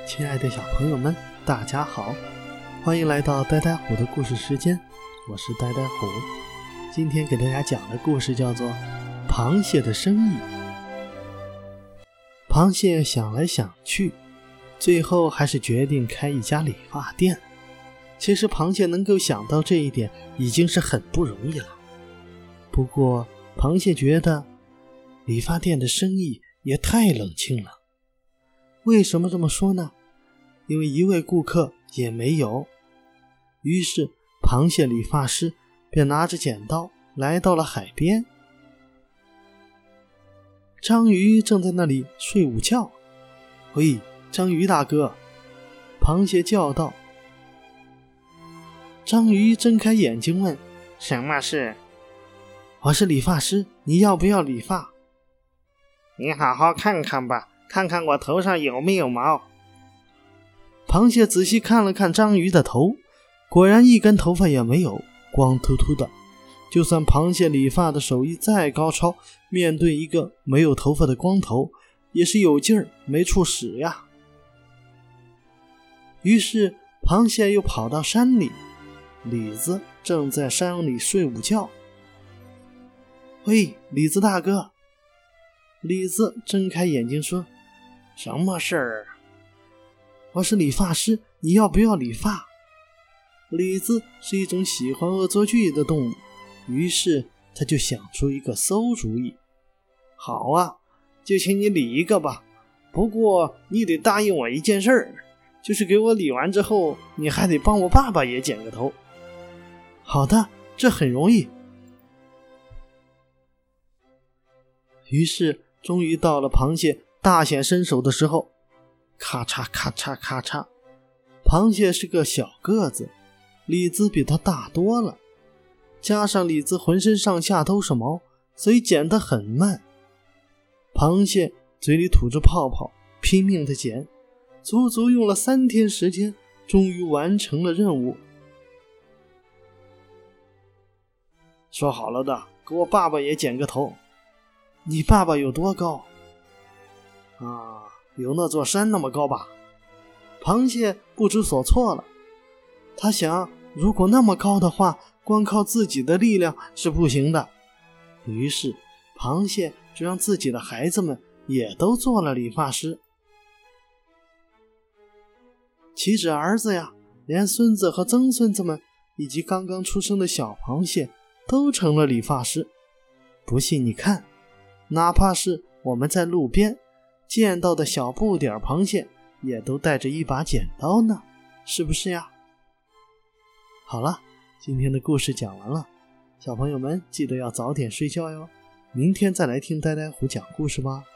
亲爱的小朋友们，大家好，欢迎来到呆呆虎的故事时间，我是呆呆虎。今天给大家讲的故事叫做螃蟹的生意。螃蟹想来想去，最后还是决定开一家理发店。其实螃蟹能够想到这一点已经是很不容易了。不过螃蟹觉得理发店的生意也太冷清了。为什么这么说呢？因为一位顾客也没有。于是螃蟹理发师便拿着剪刀来到了海边。章鱼正在那里睡午觉。喂，章鱼大哥，螃蟹叫道。章鱼睁开眼睛问，什么事？我是理发师，你要不要理发？ 你好好看看吧，看看我头上有没有毛。 螃蟹仔细看了看章鱼的头，果然一根头发也没有，光秃秃的。就算螃蟹理发的手艺再高超，面对一个没有头发的光头，也是有劲儿没处使呀。于是螃蟹又跑到山里，李子正在山里睡午觉。喂，李子大哥。李子睁开眼睛说， 什么事儿？ 我是理发师，你要不要理发？李子是一种喜欢恶作剧的动物，于是他就想出一个馊主意。 好啊，就请你理一个吧，不过你得答应我一件事儿，就是给我理完之后，你还得帮我爸爸也剪个头。 好的，这很容易。于是终于到了螃蟹大显身手的时候，咔嚓咔嚓咔嚓。螃蟹是个小个子，李子比他大多了，加上李子浑身上下都是毛，所以剪得很慢。螃蟹嘴里吐着泡泡，拼命地剪，足足用了3天时间，终于完成了任务。 说好了的，给我爸爸也剪个头。 你爸爸有多高？ 有那座山那么高吧。 螃蟹不知所措了，他想，如果那么高的话，光靠自己的力量是不行的。于是螃蟹就让自己的孩子们也都做了理发师。岂止儿子呀，连孙子和曾孙子们以及刚刚出生的小螃蟹都成了理发师。不信你看，哪怕是我们在路边见到的小不点螃蟹，也都带着一把剪刀呢，是不是呀？好了，今天的故事讲完了，小朋友们记得要早点睡觉哟，明天再来听呆呆虎讲故事吧。